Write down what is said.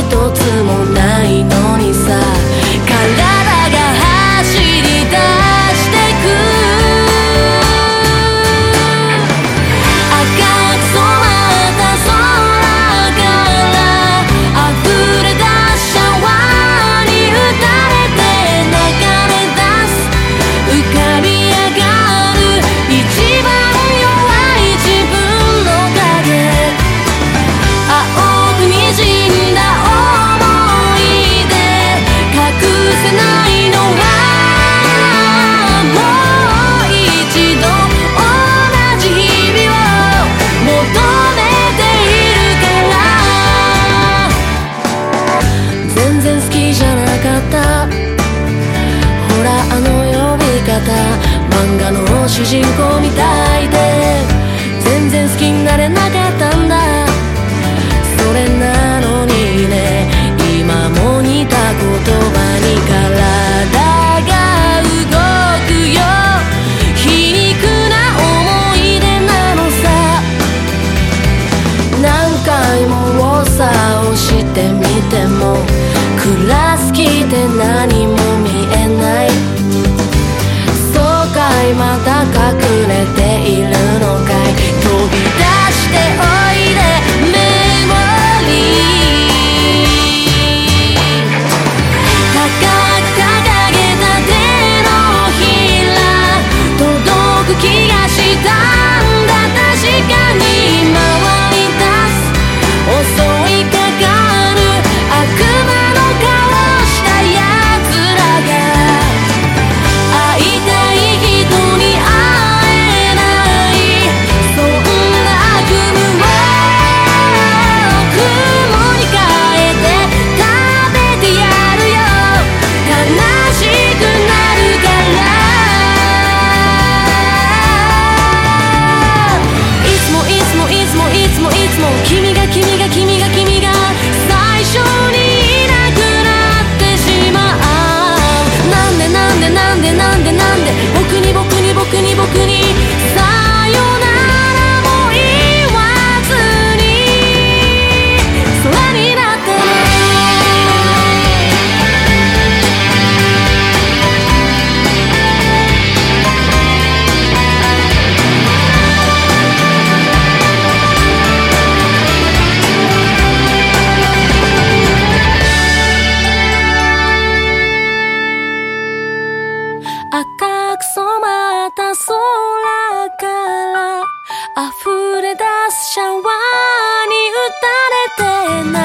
つもないのにさ、体が走り出してく。赤く染まった空から溢れ出すシャワーに打たれて流れ出す、浮かび上がる一番弱い自分の影、青くにじんだ想い出隠せないのはもう一度同じ日々を求めているから。全然好きじゃなかった、ほらあの呼び方、漫画の主人公みたいで全然好きになれなかったんだ。それなのにね、今も似た言葉に体が動くよ。皮肉な思い出なのさ。何回もさをしてみてもクラス来て何も見えない。そうかい、また隠れているのかい。飛び出しておいでメモリー。高く掲げた手のひら届く気がしたんだ。確かに回り出す、襲いかかる悪魔の顔したやつらが、会いたい人に会えない、そんな悪夢を雲に変えて食べてやるよ。悲しくなるから。いつもいつもいつもいつもいつも君が君が君が君が最初にいなくなってしまう。なんでなんでなんでなんでなんで僕に僕に僕に僕にさよならも言わずに空になってね。赤く染まった空から溢れ出すシャワーに打たれて